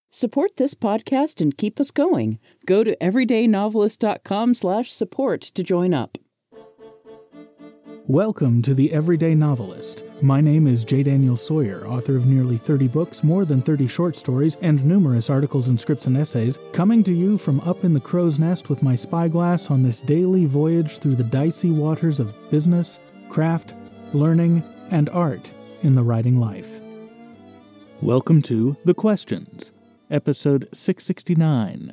Support this podcast and keep us going. Go to everydaynovelist.com/support to join up. Welcome to The Everyday Novelist. My name is J. Daniel Sawyer, author of nearly 30 books, more than 30 short stories, and numerous articles and scripts and essays, coming to you from up in the crow's nest with my spyglass on this daily voyage through the dicey waters of business, craft, learning, and art in the writing life. Welcome to The Questions, episode 669.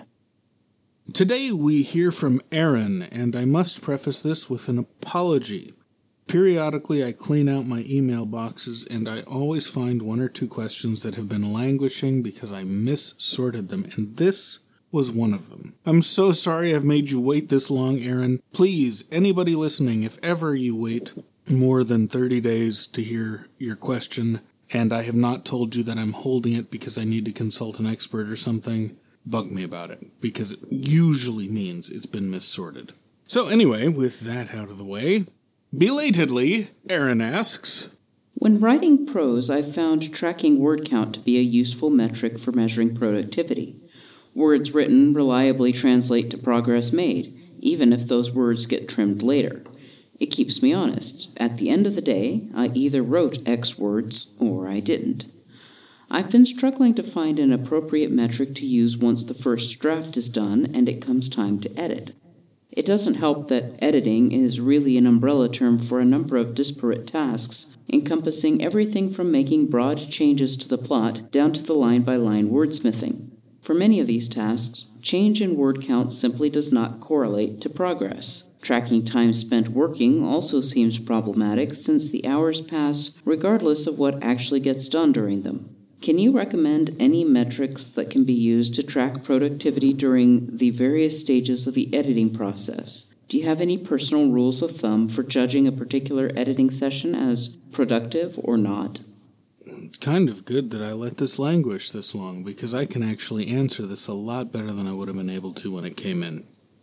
Today we hear from Aaron, and I must preface this with an apology. Periodically I clean out my email boxes, and I always find one or two questions that have been languishing because I missorted them, and this was one of them. I'm so sorry I've made you wait this long, Aaron. Please, anybody listening, if ever you wait more than 30 days to hear your question, and I have not told you that I'm holding it because I need to consult an expert or something, bug me about it, because it usually means it's been missorted. So anyway, with that out of the way, belatedly, Aaron asks, when writing prose, I've found tracking word count to be a useful metric for measuring productivity. Words written reliably translate to progress made, even if those words get trimmed later. It keeps me honest. At the end of the day, I either wrote X words or I didn't. I've been struggling to find an appropriate metric to use once the first draft is done and it comes time to edit. It doesn't help that editing is really an umbrella term for a number of disparate tasks, encompassing everything from making broad changes to the plot down to the line-by-line wordsmithing. For many of these tasks, change in word count simply does not correlate to progress. Tracking time spent working also seems problematic since the hours pass regardless of what actually gets done during them. Can you recommend any metrics that can be used to track productivity during the various stages of the editing process? Do you have any personal rules of thumb for judging a particular editing session as productive or not? It's kind of good that I let this languish this long, because I can actually answer this a lot better than I would have been able to when it came in.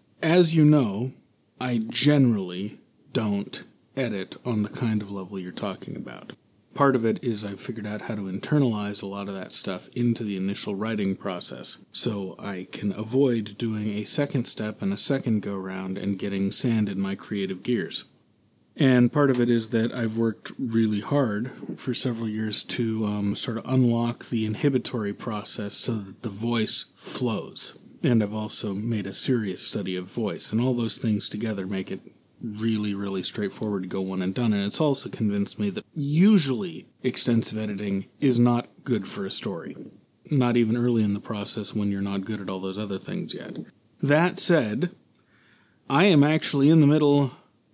As you know, I generally don't edit on the kind of level you're talking about. Part of it is I've figured out how to internalize a lot of that stuff into the initial writing process, so I can avoid doing a second step and a second go-round and getting sand in my creative gears. And part of it is that I've worked really hard for several years to sort of unlock the inhibitory process so that the voice flows. And I've also made a serious study of voice, and all those things together make it really, really straightforward to go one and done. And it's also convinced me that usually extensive editing is not good for a story. Not even early in the process when you're not good at all those other things yet. That said, I am actually in the middle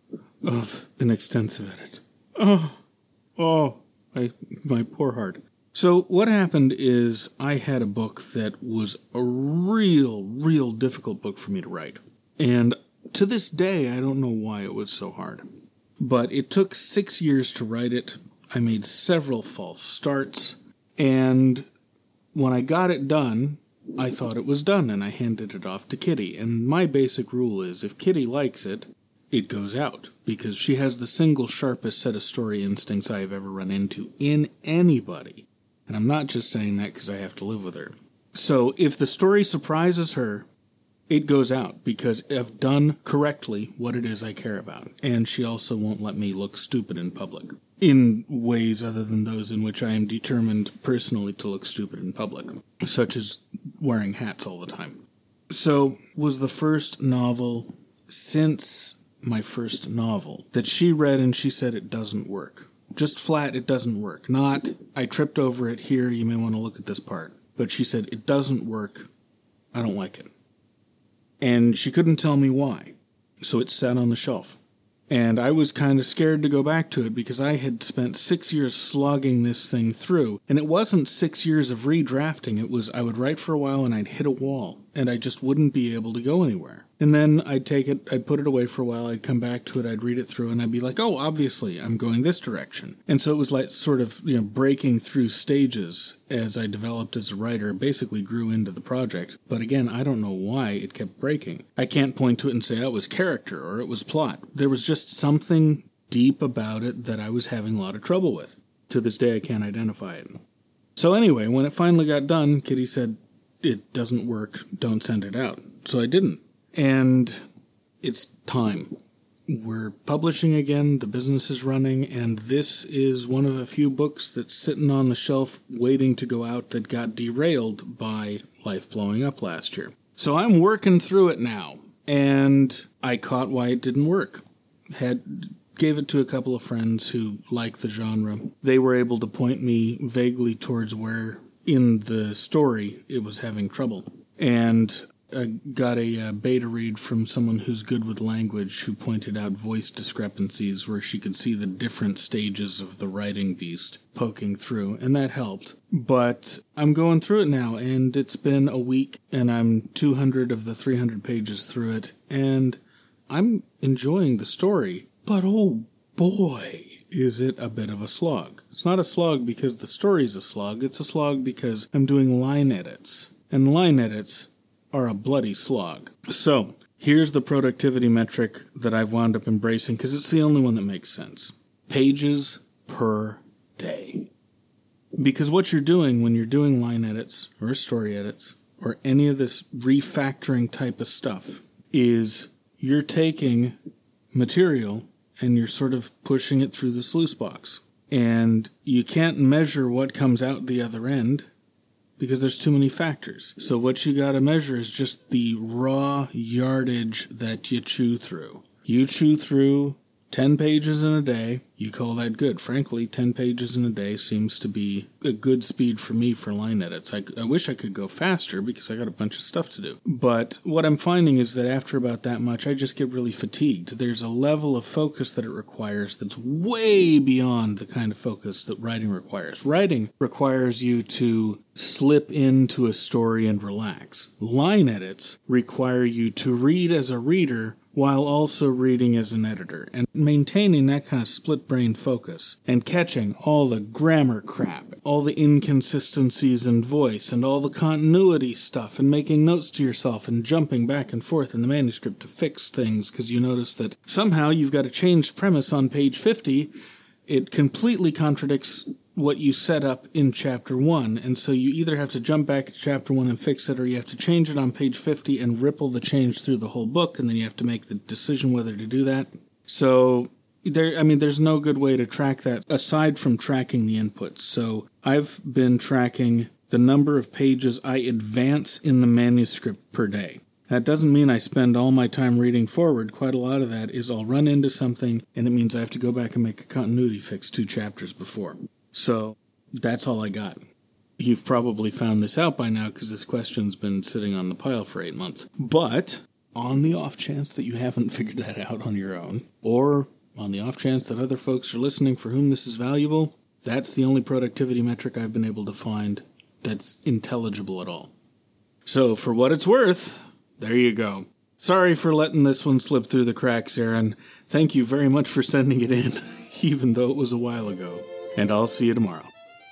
of an extensive edit. My poor heart. So what happened is I had a book that was a real difficult book for me to write. And to this day, I don't know why it was so hard. But it took 6 years to write it. I made several false starts. And when I got it done, I thought it was done, and I handed it off to Kitty. And my basic rule is if Kitty likes it, it goes out, because she has the single sharpest set of story instincts I have ever run into in anybody. And I'm not just saying that because I have to live with her. So if the story surprises her, it goes out because I've done correctly what it is I care about. And she also won't let me look stupid in public, in ways other than those in which I am determined personally to look stupid in public, such as wearing hats all the time. So was the first novel since my first novel that she read and she said it doesn't work. Just flat, it doesn't work. Not, I tripped over it here, you may want to look at this part. But she said, it doesn't work, I don't like it. And she couldn't tell me why. So it sat on the shelf. And I was kind of scared to go back to it because I had spent 6 years slogging this thing through. And it wasn't 6 years of redrafting. It was I would write for a while and I'd hit a wall. And I just wouldn't be able to go anywhere. And then I'd take it, I'd put it away for a while, I'd come back to it, I'd read it through, and I'd be like, oh, obviously, I'm going this direction. And so it was like sort of, breaking through stages as I developed as a writer, basically grew into the project. But again, I don't know why it kept breaking. I can't point to it and say it was character or it was plot. There was just something deep about it that I was having a lot of trouble with. To this day, I can't identify it. So anyway, when it finally got done, Kitty said, it doesn't work, don't send it out. So I didn't. And it's time. We're publishing again, the business is running, and this is one of a few books that's sitting on the shelf waiting to go out that got derailed by Life Blowing Up last year. So I'm working through it now, and I caught why it didn't work. Gave it to a couple of friends who like the genre. They were able to point me vaguely towards where in the story it was having trouble. And I got a beta read from someone who's good with language who pointed out voice discrepancies where she could see the different stages of the writing beast poking through, and that helped. But I'm going through it now, and it's been a week, and I'm 200 of the 300 pages through it, and I'm enjoying the story. But oh boy, is it a bit of a slog. It's not a slog because the story's a slog, it's a slog because I'm doing line edits. And line edits are a bloody slog. So, here's the productivity metric that I've wound up embracing because it's the only one that makes sense. Pages per day. Because what you're doing when you're doing line edits or story edits or any of this refactoring type of stuff is you're taking material and you're sort of pushing it through the sluice box. And you can't measure what comes out the other end because there's too many factors. So what you gotta measure is just the raw yardage that you chew through. You chew through 10 pages in a day, you call that good. Frankly, 10 pages in a day seems to be a good speed for me for line edits. I wish I could go faster because I got a bunch of stuff to do. But what I'm finding is that after about that much, I just get really fatigued. There's a level of focus that it requires that's way beyond the kind of focus that writing requires. Writing requires you to slip into a story and relax. Line edits require you to read as a reader while also reading as an editor, and maintaining that kind of split-brain focus, and catching all the grammar crap, all the inconsistencies in voice, and all the continuity stuff, and making notes to yourself, and jumping back and forth in the manuscript to fix things, because you notice that somehow you've got a changed premise on page 50, it completely contradicts what you set up in chapter 1, and so you either have to jump back to chapter 1 and fix it, or you have to change it on page 50 and ripple the change through the whole book, and then you have to make the decision whether to do that. So, there's no good way to track that, aside from tracking the inputs. So, I've been tracking the number of pages I advance in the manuscript per day. That doesn't mean I spend all my time reading forward. Quite a lot of that is I'll run into something, and it means I have to go back and make a continuity fix 2 chapters before. So, that's all I got. You've probably found this out by now because this question's been sitting on the pile for 8 months. But, on the off chance that you haven't figured that out on your own, or on the off chance that other folks are listening for whom this is valuable, that's the only productivity metric I've been able to find that's intelligible at all. So, for what it's worth, there you go. Sorry for letting this one slip through the cracks, Aaron. Thank you very much for sending it in, even though it was a while ago. And I'll see you tomorrow.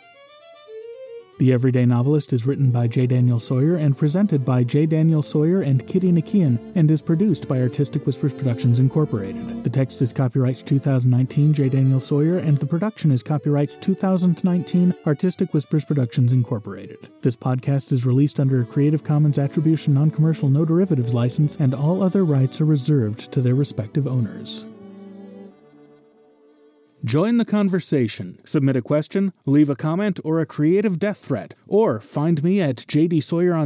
The Everyday Novelist is written by J. Daniel Sawyer and presented by J. Daniel Sawyer and Kitty Nakian, and is produced by Artistic Whispers Productions Incorporated. The text is copyright 2019 J. Daniel Sawyer, and the production is copyright 2019 Artistic Whispers Productions Incorporated. This podcast is released under a Creative Commons Attribution Non-Commercial No Derivatives license, and all other rights are reserved to their respective owners. Join the conversation. Submit a question, leave a comment, or a creative death threat. Or find me at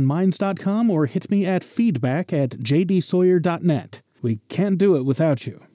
jdsawyeronminds.com or hit me at feedback@jdsawyer.net. We can't do it without you.